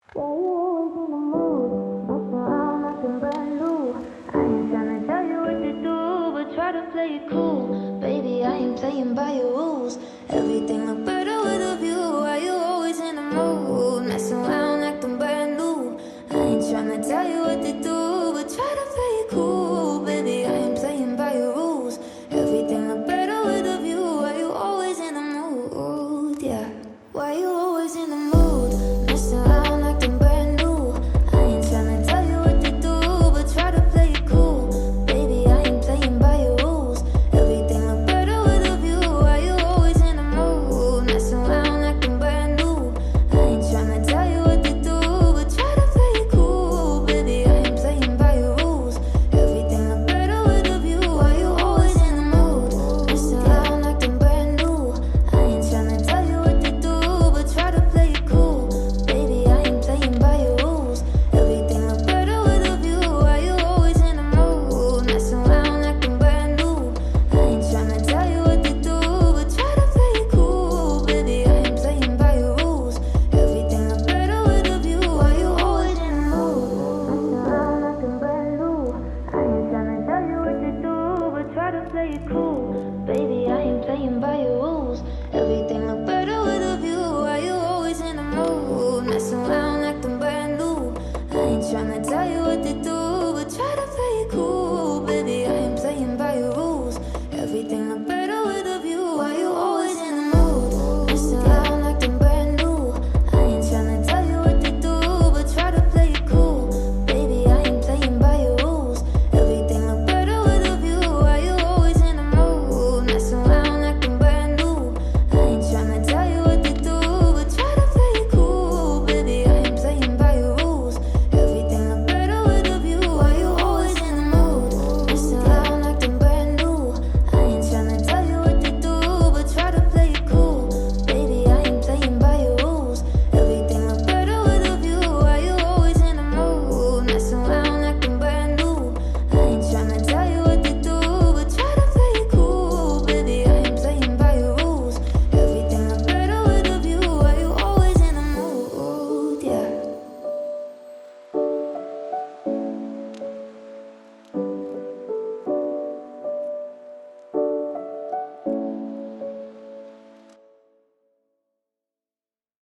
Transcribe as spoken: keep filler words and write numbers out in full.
Yeah, you always in the mood. Mess around, nothing brand new. I ain't tryna tell you what to do, but try to play it cool. Baby, I ain't playing by your rules. Everything look better with a view. Why you always in the mood? Messing around, acting brand new. I ain't tryna tell you what to do,